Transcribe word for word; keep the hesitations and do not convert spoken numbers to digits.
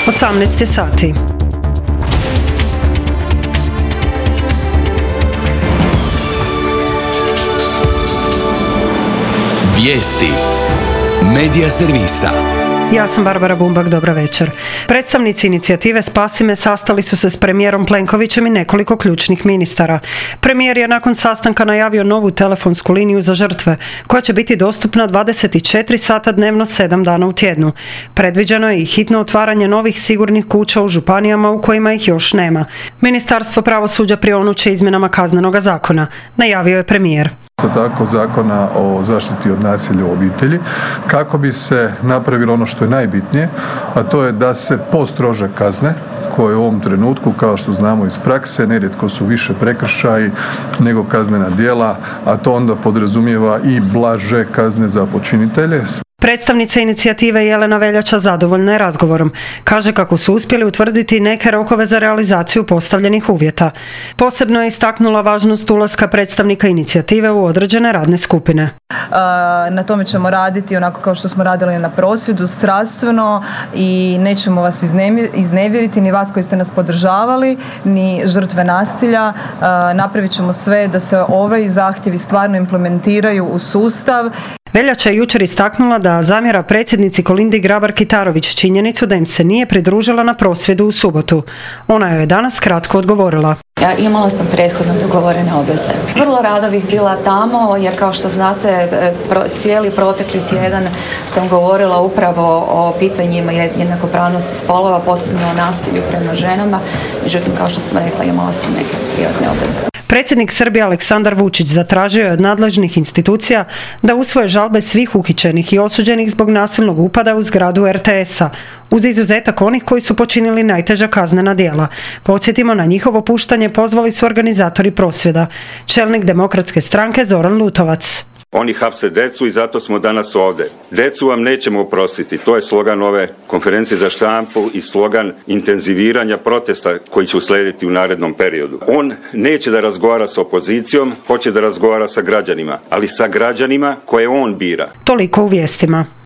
osamnaest sati. Vijesti Medija servisa. Ja sam Barbara Bumbak, dobra večer. Predstavnici inicijative Spasi me sastali su se s premijerom Plenkovićem i nekoliko ključnih ministara. Premijer je nakon sastanka najavio novu telefonsku liniju za žrtve, koja će biti dostupna dvadeset četiri sata dnevno, sedam dana u tjednu. Predviđeno je i hitno otvaranje novih sigurnih kuća u županijama u kojima ih još nema. Ministarstvo pravosuđa prionuće izmjenama Kaznenoga zakona, najavio je premijer. Tako zakona o zaštiti od nasilja u obitelji, kako bi se napravilo ono što je najbitnije, a to je da se postrože kazne, koje u ovom trenutku, kao što znamo iz prakse, nerijetko su više prekršaji nego kaznena djela, a to onda podrazumijeva i blaže kazne za počinitelje. Predstavnica inicijative Jelena Veljača zadovoljna je razgovorom. Kaže kako su uspjeli utvrditi neke rokove za realizaciju postavljenih uvjeta. Posebno je istaknula važnost ulaska predstavnika inicijative u određene radne skupine. Na tome ćemo raditi onako kao što smo radili na prosvjedu, strastveno, i nećemo vas iznevjeriti, ni vas koji ste nas podržavali, ni žrtve nasilja. Napravit ćemo sve da se ovaj zahtjevi stvarno implementiraju u sustav. Veljača je jučer istaknula da zamjera predsjednici Kolindi Grabar-Kitarović činjenicu da im se nije pridružila na prosvjedu u subotu. Ona joj je danas kratko odgovorila. Ja imala sam prethodno dogovorene obveze. Vrlo rado bih bila tamo, jer kao što znate, pro, cijeli protekli tjedan sam govorila upravo o pitanjima jednakopravnosti spolova, posebno o nasilju prema ženama. Međutim, kao što sam rekla, imala sam neke privatne obveze. Predsjednik Srbije Aleksandar Vučić zatražio je od nadležnih institucija da usvoje žalbe svih uhićenih i osuđenih zbog nasilnog upada u zgradu er te esa, uz izuzetak onih koji su počinili najteža kaznena djela. Podsjetimo, na njihovo puštanje pozvali su organizatori prosvjeda. Čelnik Demokratske stranke Zoran Lutovac. Oni hapse decu i zato smo danas ovdje. Decu vam nećemo oprostiti. To je slogan ove konferencije za štampu i slogan intenziviranja protesta koji će uslijediti u narednom periodu. On neće da razgovara sa opozicijom, hoće da razgovara sa građanima, ali sa građanima koje on bira. Toliko u vijestima.